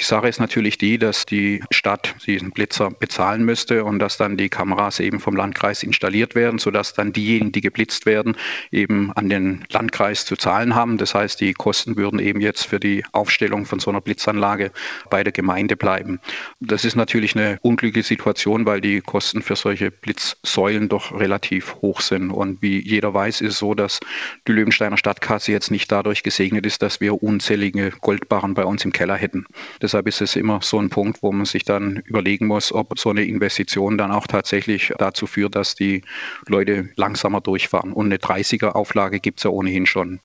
Sache ist natürlich die, dass die Stadt diesen Blitzer bezahlen müsste und dass dann die Kameras eben vom Landkreis installiert werden, sodass dann diejenigen, die geblitzt werden, eben an den Landkreis zu zahlen haben. Das heißt, die Kosten würden eben jetzt für die Aufstellung von so einer Blitzanlage bei der Gemeinde bleiben. Das ist natürlich eine unglückliche Situation, weil die Kosten für solche Blitzsäulen doch relativ hoch sind. Und wie jeder weiß, ist es so, dass die Löwensteiner Stadtkasse jetzt nicht dadurch gesegnet ist, dass wir unzählige Goldbarren bei uns im Keller hätten. Deshalb ist es immer so ein Punkt, wo man sich dann überlegen muss, ob so eine Investition dann auch tatsächlich dazu führt, dass die Leute langsamer durchfahren. Und eine 30er-Auflage gibt es ja ohnehin schon.